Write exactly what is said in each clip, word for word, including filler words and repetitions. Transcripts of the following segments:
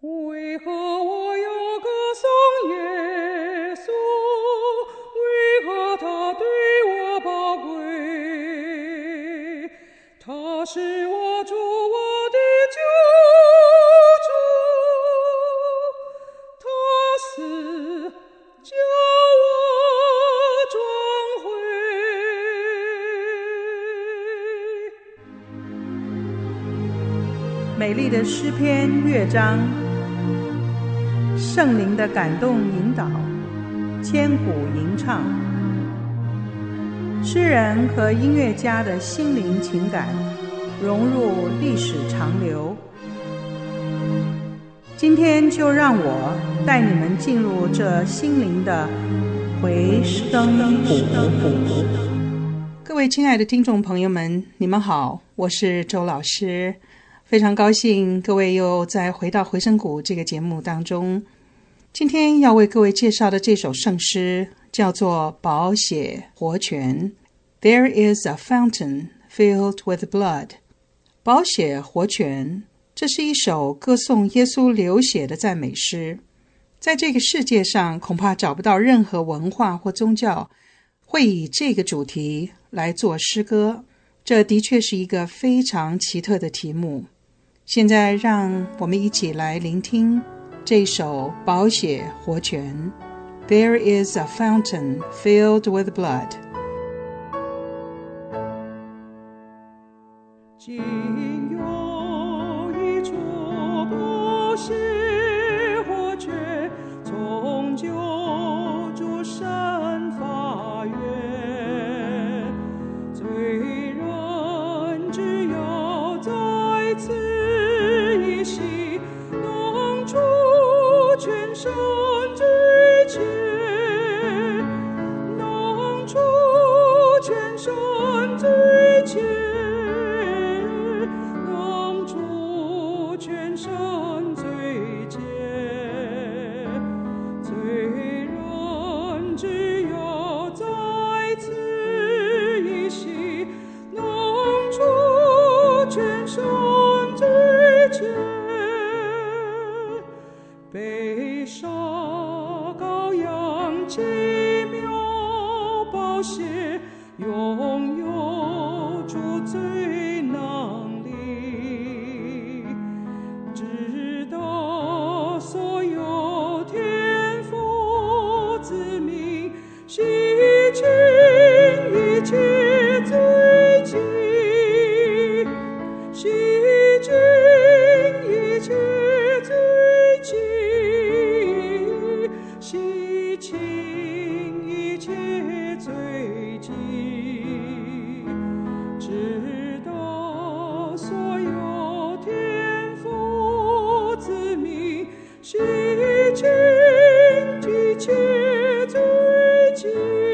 为何我要歌颂耶稣？为何他对我宝贵？他是我主，我的救主，他死叫我转回。 美丽的诗篇乐章，圣灵的感动引导，千古吟唱。诗人和音乐家的心灵情感融入历史长流。今天就让我带你们进入这心灵的回声谷。各位亲爱的听众朋友们，你们好，我是周老师。非常高兴各位又再回到回声谷这个节目当中。今天要为各位介绍的这首圣诗叫做宝血活泉。 There is a fountain filled with blood。 宝血活泉，这是一首歌颂耶稣流血的赞美诗。在这个世界上，恐怕找不到任何文化或宗教会以这个主题来做诗歌，这的确是一个非常奇特的题目。现在让我们一起来聆听这首宝血活泉。 There is a fountain filled with blood。 今有一处宝血活泉，从救主神发源，罪人只要在此一洗，能除全身罪愆，能除全身罪愆，能除全身罪愆。罪人只要在此一洗，能除全身罪愆。被杀羔羊奇妙宝血，拥有赎罪能力，直到所有天父子民洗净一切罪迹，洗净一切罪迹，洗净一切罪迹，直到所有天父子民洗净一切罪迹。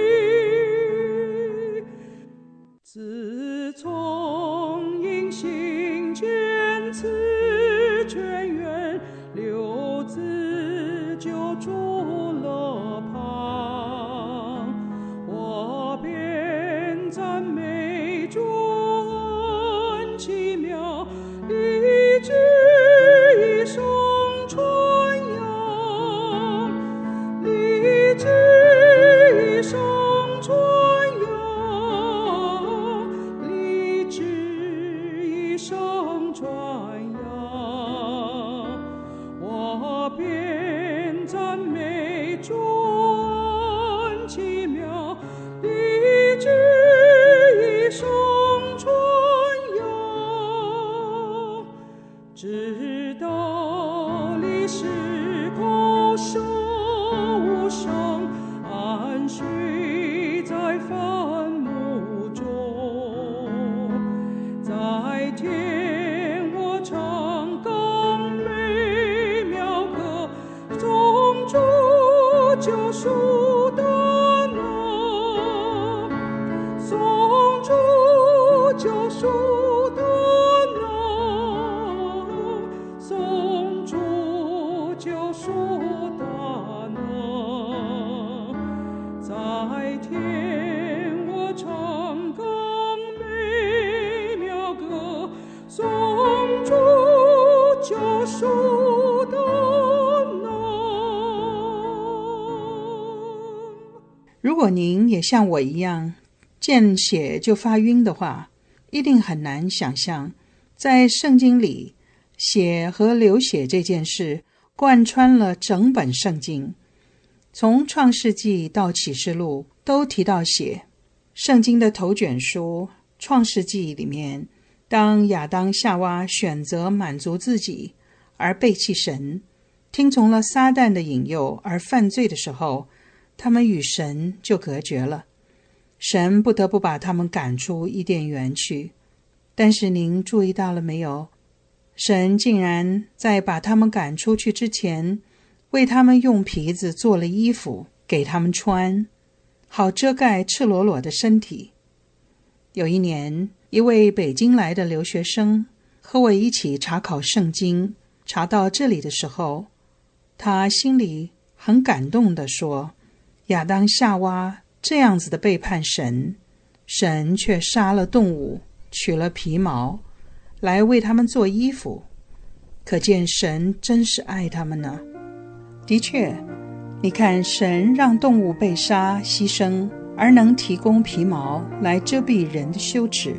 自从因信见此泉源，流子就住了旁，我便赞美主恩奇妙，立志一生传扬，立志一生传扬，立志一生传扬，我便赞美主恩奇妙，立志一生传扬，直到历史高声无声，安睡在坟墓中。在天我唱更美妙歌，从主救赎的能，从主救赎的能， 果您也像我一样见血就发晕的话，一定很难想象，在圣经里，血和流血这件事贯穿了整本圣经。从创世纪到启示录都提到血。圣经的头卷书创世纪里面，当亚当夏娃选择满足自己而背弃神，听从了撒旦的引诱而犯罪的时候，他们与神就隔绝了，神不得不把他们赶出伊甸园去。但是您注意到了没有？神竟然在把他们赶出去之前，为他们用皮子做了衣服给他们穿，好遮盖赤裸裸的身体。有一年，一位北京来的留学生和我一起查考圣经，查到这里的时候，他心里很感动地说，亚当夏娃这样子的背叛神，神却杀了动物，取了皮毛来为他们做衣服，可见神真是爱他们呢。的确，你看，神让动物被杀牺牲，而能提供皮毛来遮蔽人的羞耻。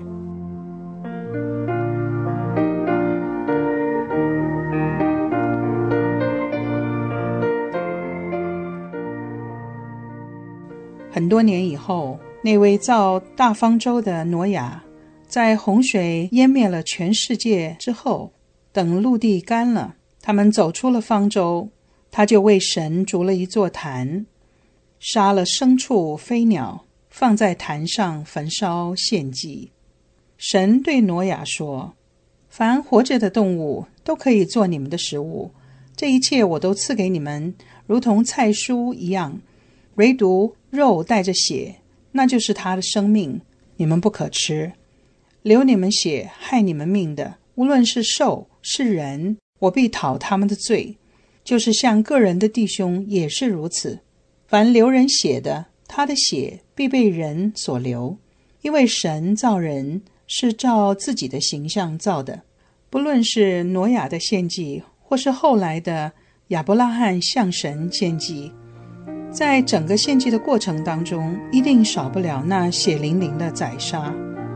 很多年以后，那位造大方舟的挪亚，在洪水淹灭了全世界之后，等陆地干了，他们走出了方舟，他就为神筑了一座坛，杀了牲畜飞鸟，放在坛上焚烧献祭。神对挪亚说，凡活着的动物都可以做你们的食物，这一切我都赐给你们，如同菜蔬一样，唯独肉带着血，那就是他的生命，你们不可吃。流你们血害你们命的，无论是兽是人，我必讨他们的罪，就是像个人的弟兄也是如此。凡流人血的，他的血必被人所流，因为神造人是照自己的形象造的。不论是挪亚的献祭，或是后来的亚伯拉罕向神献祭，在整个献祭的过程当中，一定少不了那血淋淋的宰杀。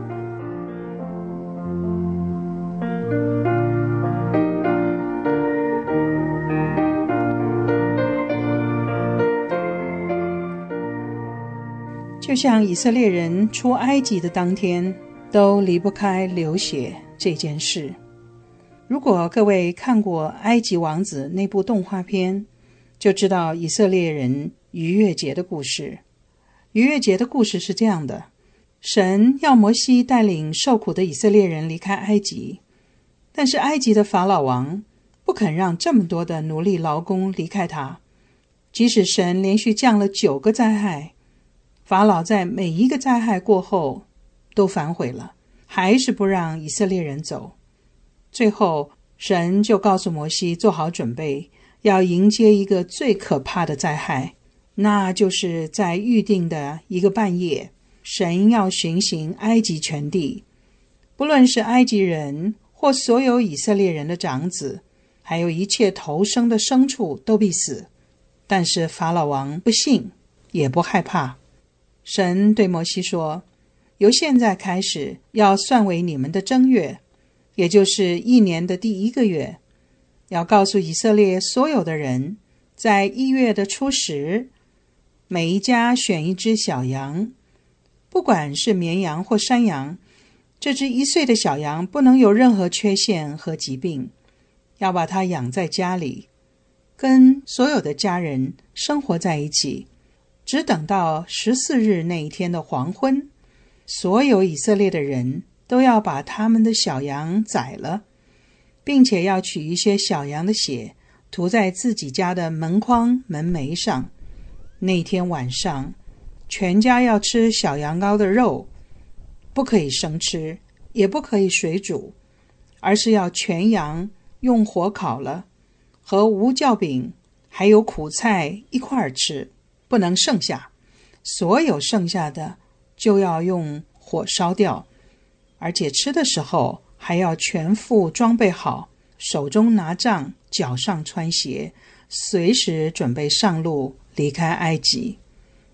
就像以色列人出埃及的当天，都离不开流血这件事。如果各位看过《埃及王子》那部动画片，就知道以色列人逾越节的故事。逾越节的故事是这样的，神要摩西带领受苦的以色列人离开埃及，但是埃及的法老王不肯让这么多的奴隶劳工离开他，即使神连续降了九个灾害，法老在每一个灾害过后都反悔了，还是不让以色列人走。最后神就告诉摩西做好准备，要迎接一个最可怕的灾害，那就是在预定的一个半夜，神要巡行埃及全地，不论是埃及人或所有以色列人的长子，还有一切头生的牲畜都必死。但是法老王不信也不害怕。神对摩西说，由现在开始要算为你们的正月，也就是一年的第一个月，要告诉以色列所有的人，在一月的初十，每一家选一只小羊，不管是绵羊或山羊，这只一岁的小羊不能有任何缺陷和疾病，要把它养在家里，跟所有的家人生活在一起，只等到十四日那一天的黄昏，所有以色列的人都要把他们的小羊宰了，并且要取一些小羊的血涂在自己家的门框门楣上。那天晚上全家要吃小羊羔的肉，不可以生吃，也不可以水煮，而是要全羊用火烤了，和无酵饼还有苦菜一块儿吃，不能剩下，所有剩下的就要用火烧掉，而且吃的时候还要全副装备好，手中拿杖，脚上穿鞋，随时准备上路离开埃及。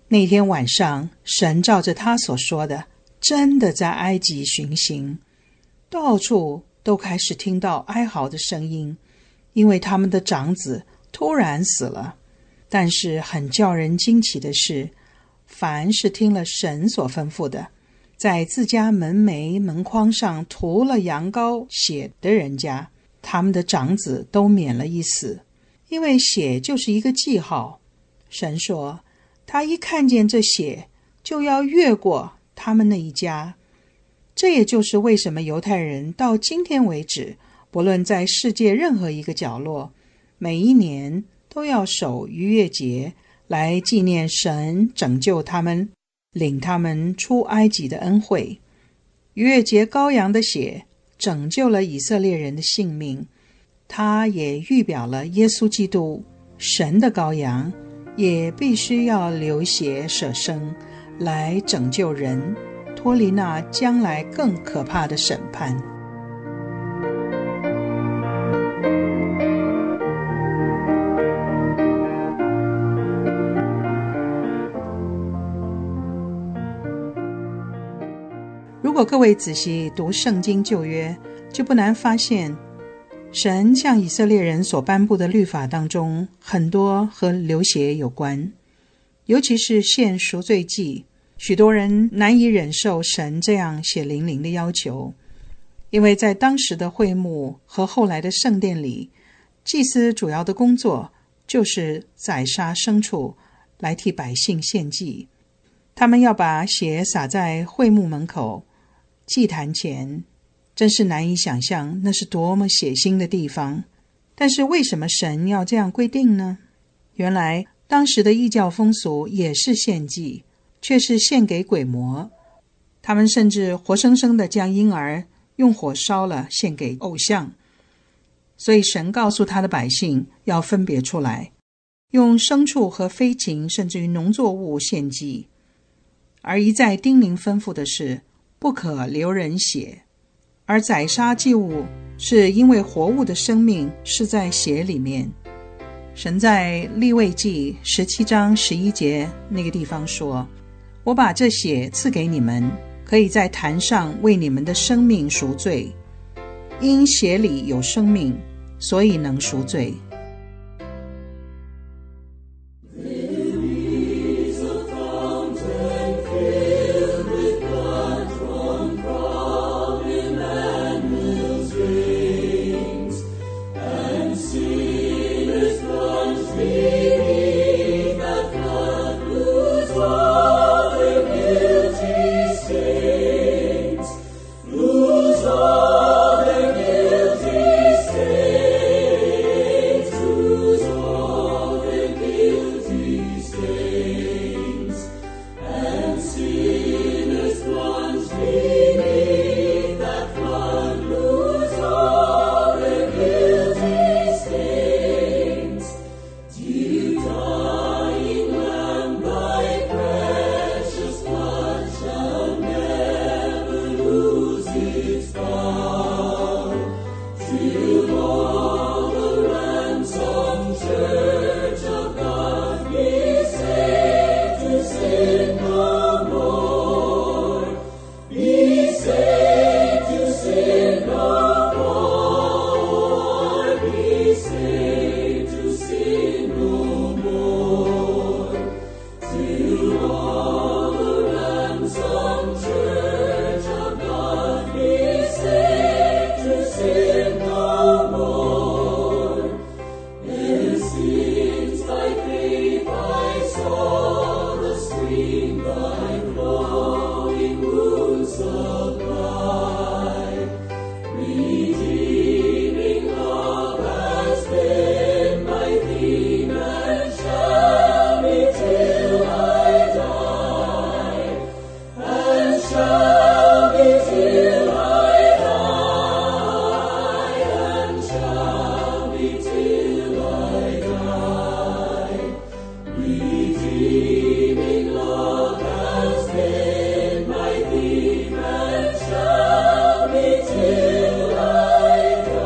那天晚上，神照着他所说的，真的在埃及巡行，到处都开始听到哀嚎的声音，因为他们的长子突然死了。但是很叫人惊奇的是，凡是听了神所吩咐的，在自家门楣门框上涂了羊羔血的人家，他们的长子都免了一死，因为血就是一个记号。神说，他一看见这血，就要越过他们那一家。这也就是为什么犹太人到今天为止，不论在世界任何一个角落，每一年都要守逾越节，来纪念神拯救他们，领他们出埃及的恩惠。逾越节羔羊的血拯救了以色列人的性命，它也预表了耶稣基督，神的羔羊，也必须要流血舍生，来拯救人，脱离那将来更可怕的审判。如果各位仔细读圣经旧约，就不难发现，神向以色列人所颁布的律法当中，很多和流血有关，尤其是献赎罪祭。许多人难以忍受神这样血淋淋的要求，因为在当时的会幕和后来的圣殿里，祭司主要的工作就是宰杀牲畜来替百姓献祭。他们要把血洒在会幕门口、祭坛前，真是难以想象那是多么血腥的地方。但是为什么神要这样规定呢？原来当时的异教风俗也是献祭，却是献给鬼魔。他们甚至活生生的将婴儿用火烧了，献给偶像。所以神告诉他的百姓要分别出来，用牲畜和飞禽甚至于农作物献祭。而一再叮咛吩咐的是，不可流人血。而宰杀祭物是因为活物的生命是在血里面。神在利未记十七章十一节那个地方说，我把这血赐给你们，可以在坛上为你们的生命赎罪，因血里有生命，所以能赎罪。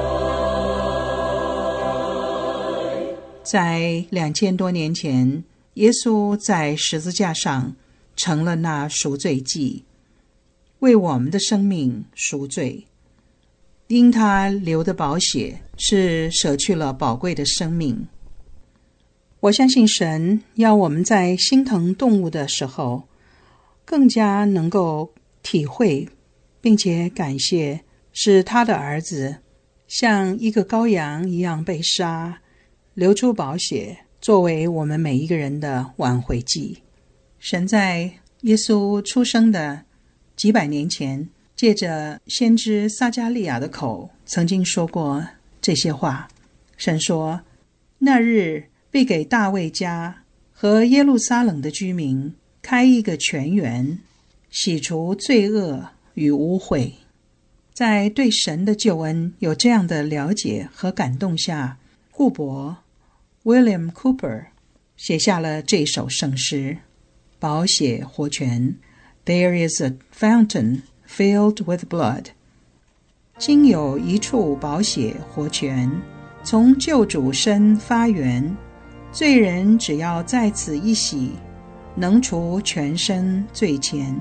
在两千多年前， 耶稣在十字架上成了那赎罪祭，为我们的生命赎罪。因他流的宝血是舍去了宝贵的生命。我相信神要我们在心疼动物的时候，更加能够体会并且感谢是他的儿子像一个羔羊一样被杀，流出宝血，作为我们每一个人的挽回祭。神在耶稣出生的几百年前，借着先知撒迦利亚的口曾经说过这些话。神说，那日必给大卫家和耶路撒冷的居民开一个泉源，洗除罪恶与污秽。在对神的救恩有这样的了解和感动下，库伯 William Cooper 写下了这首圣诗，宝血活泉 There is a fountain filled with blood。 今有一处宝血活泉，从救主身发源，罪人只要在此一洗，能除全身罪愆。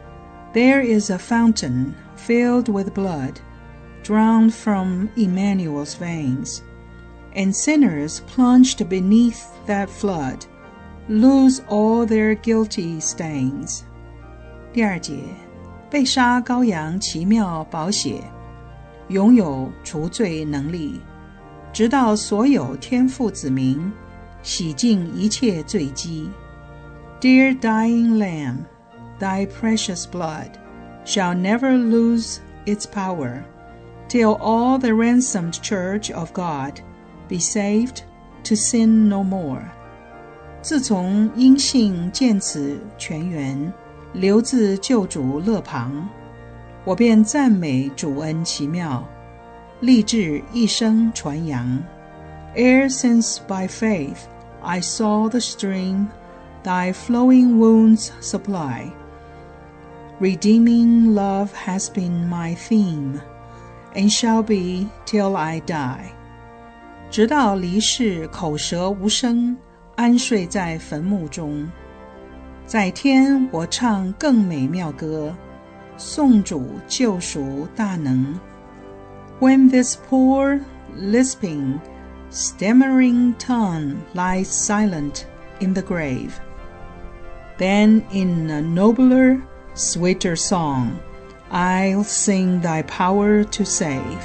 There is a fountain filled with blood, drawn from Emmanuel's veins, and sinners plunged beneath that flood lose all their guilty stains。 第二节，被杀羔羊奇妙宝血，拥有除罪能力，直到所有天父子民洗净一切罪迹。 Dear dying Lamb, thy precious blood shall never lose its power, till all the ransomed church of God be saved to sin no more。 自从因信见此泉源，流自救主肋旁，我便赞美主恩奇妙，立志一生传扬。 E'er since by faith I saw the stream thy flowing wounds supply, redeeming love has been my theme, and shall be till I die。 直到离世口舌无声，安睡在坟墓中，在天我唱更美妙歌，颂主救赎大能。 When this poor, lisping, stammering tongue lies silent in the grave, then in a nobler, sweeter song I'll sing thy power to save。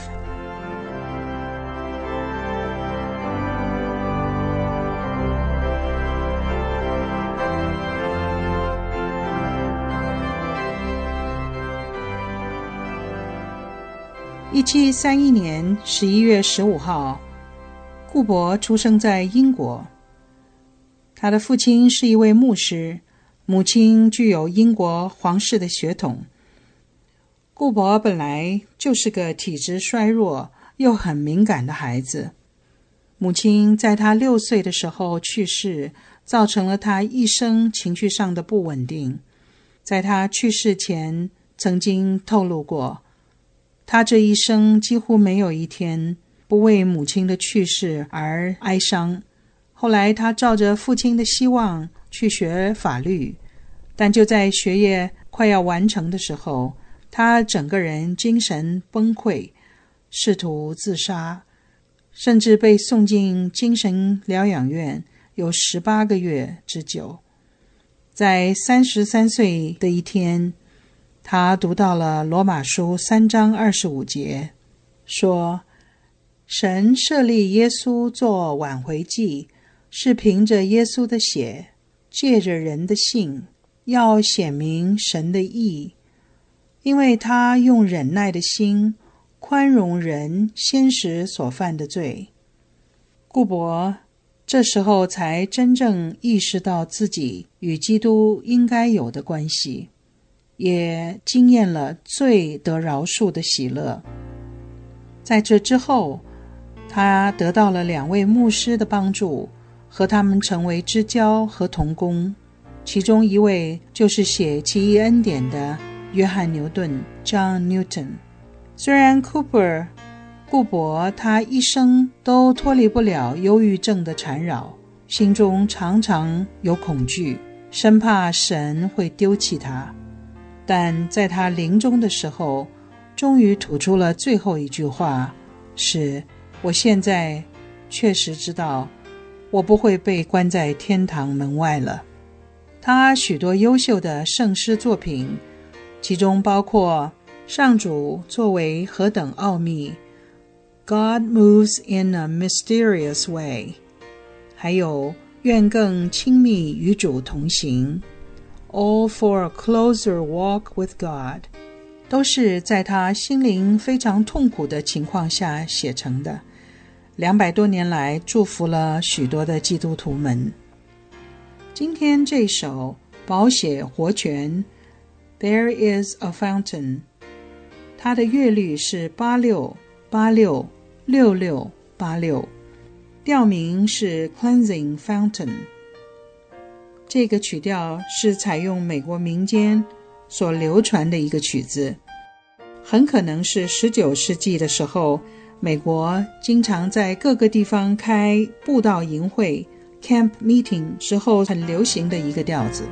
一七三一年十一月十五号，顾伯出生在英国。他的父亲是一位牧师，母亲具有英国皇室的血统。顾伯本来就是个体质衰弱又很敏感的孩子，母亲在他六岁的时候去世，造成了他一生情绪上的不稳定。在他去世前曾经透露过，他这一生几乎没有一天不为母亲的去世而哀伤。后来他照着父亲的希望去学法律，但就在学业快要完成的时候，他整个人精神崩溃，试图自杀，甚至被送进精神疗养院，有十八个月之久。在三十三岁的一天，他读到了罗马书三章二十五节，说：神设立耶稣做挽回祭，是凭着耶稣的血，借着人的信，要显明神的义，因为他用忍耐的心宽容人先时所犯的罪。顾伯这时候才真正意识到自己与基督应该有的关系，也经验了罪得饶恕的喜乐。在这之后，他得到了两位牧师的帮助，和他们成为知交和同工，其中一位就是写奇异恩典的约翰牛顿 John Newton。 虽然 Cooper 顾伯他一生都脱离不了忧郁症的缠绕， 心中常常有恐惧，生怕神会丢弃他。但在他临终的时候，终于吐出了最后一句话，是我现在确实知道我不会被关在天堂门外了。他许多优秀的圣诗作品，其中包括上主作为何等奥秘， God moves in a mysterious way， 还有愿更亲密与主同行， All for a closer walk with God， 都是在他心灵非常痛苦的情况下写成的，两百多年来祝福了许多的基督徒们。今天这首宝血活泉 There is a fountain， 它的乐律是八六八六六六八六，调名是 Cleansing Fountain。 这个曲调是采用美国民间所流传的一个曲子，很可能是十九世纪的时候，美国经常在各个地方开布道营会 Camp Meeting 时候很流行的一个调子。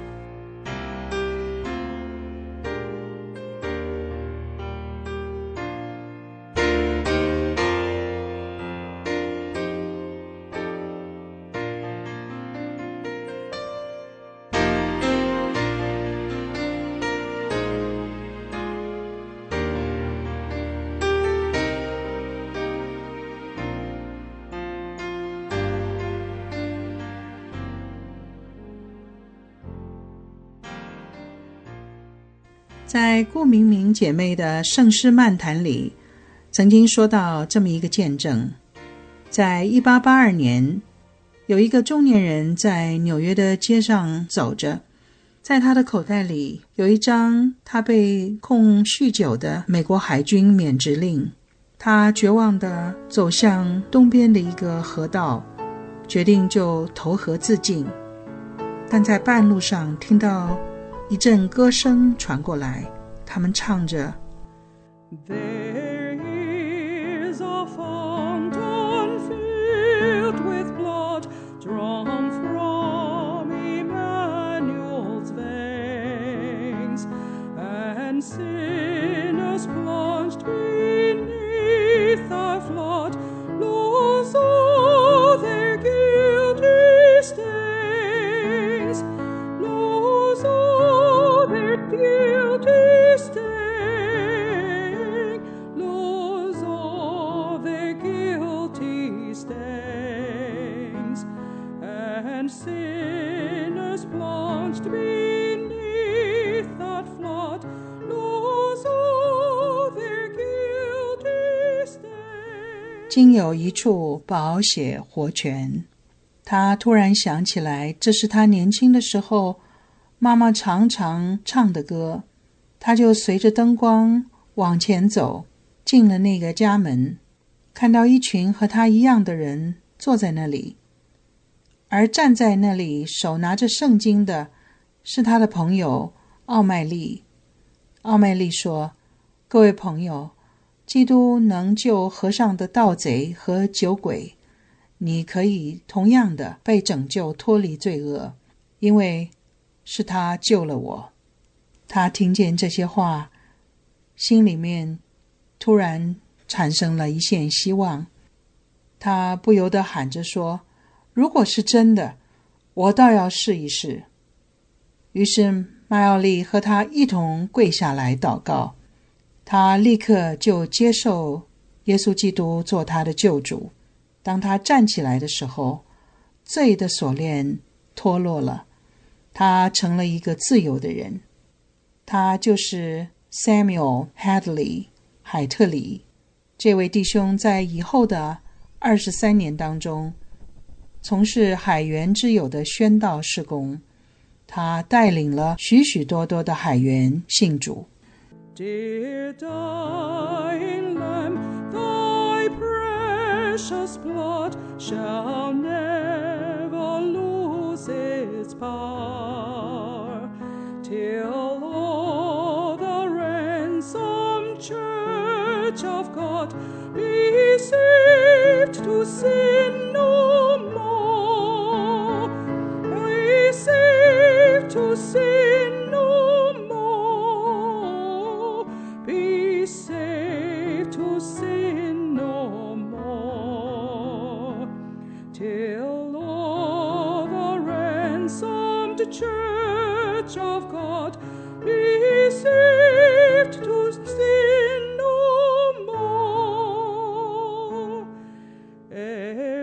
在顾明明姐妹的圣诗漫谈里，曾经说到这么一个见证。在一八八二年，有一个中年人在纽约的街上走着，在他的口袋里有一张他被控酗酒的美国海军免职令。他绝望地走向东边的一个河道，决定就投河自尽。但在半路上听到一阵歌声传过来，他们唱着 There is a fountain filled with blood drawn from Emmanuel's veins, and sinners plunged beneath the flood lose all their guilty stains, lose all their guilty stain, lose all their guilty stains, and sinners plunged beneath that flood lose all their guilty stains。 经有一处宝血活泉，他突然想起来，这是他年轻的时候妈妈常常唱的歌。他就随着灯光往前走，进了那个家门，看到一群和他一样的人坐在那里，而站在那里手拿着圣经的是他的朋友奥麦利。奥麦利说，各位朋友，基督能救河上的盗贼和酒鬼，你可以同样的被拯救脱离罪恶，因为是他救了我。他听见这些话，心里面突然产生了一线希望。他不由得喊着说，如果是真的，我倒要试一试。于是麦奥利和他一同跪下来祷告，他立刻就接受耶稣基督做他的救主。当他站起来的时候，罪的锁链脱落了，他成了一个自由的人。他就是 Samuel Hadley 海特里。这位弟兄在以后的二十三年当中从事海员之友的宣道事工，他带领了许许多多的海员信主。 Dear dying Lamb, thy precious blood shall never lose its power, till all the ransomed church of God be saved to sin no more.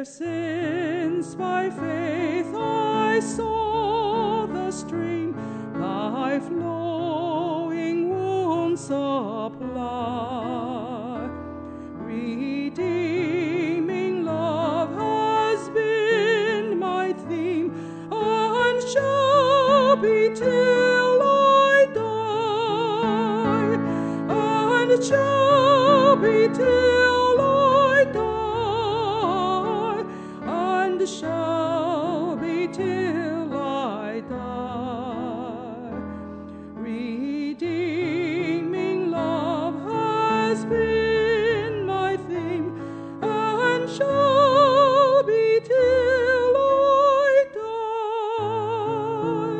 since by faith I saw the stream thy flowing wounds supply. Redeeming love has been my theme, and shall be till I die, and shall be till I die, and shall be till I die. Redeeming love has been my theme, and shall be till I die.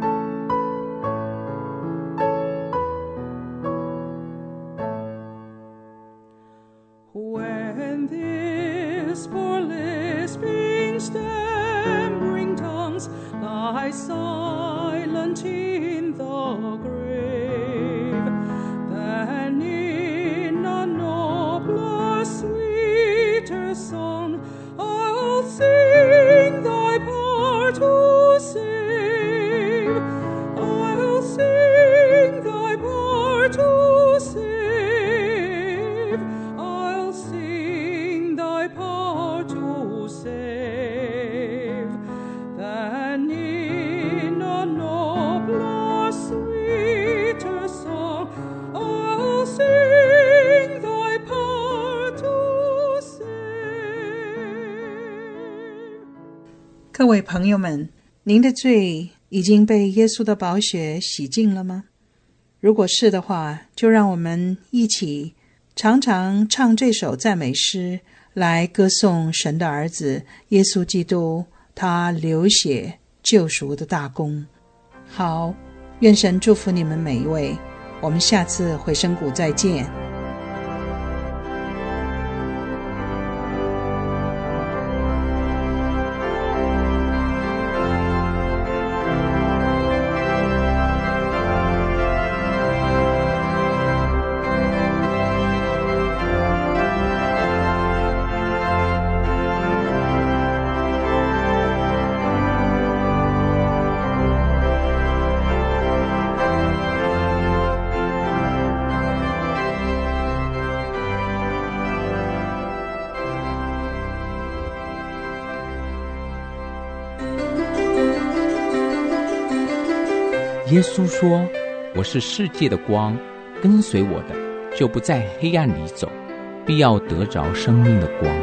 When this poor lisping, stammering tongues lie silent in the grave, then in a nobler, sweeter song I'll sing thy part to save. I'll sing thy part to save. I'll sing thy part to save. Then in a nobler, sweeter song I'll sing thy part to save. 各位朋友们，您的罪已经被耶稣的宝血洗净了吗？如果是的话，就让我们一起常常唱这首赞美诗，来歌颂神的儿子耶稣基督，他流血救赎的大功。好，愿神祝福你们每一位，我们下次回声谷再见。 耶稣说，我是世界的光，跟随我的就不在黑暗里走，必要得着生命的光。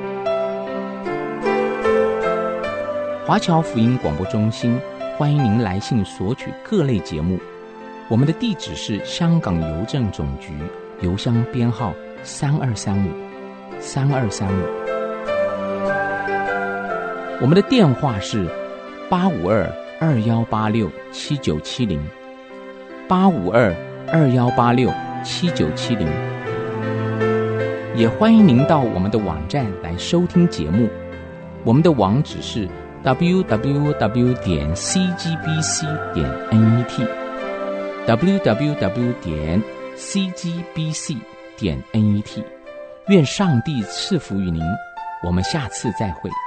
华侨福音广播中心欢迎您来信索取各类节目，我们的地址是香港邮政总局邮箱编号三二三五三二三五，我们的电话是八五二二幺八六七九七零，八五二二幺八六七九七零。也欢迎您到我们的网站来收听节目，我们的网址是 double-u double-u double-u 点 c g b c 点 n e t double-u double-u double-u 点 c g b c 点 n e t。 愿上帝赐福于您，我们下次再会。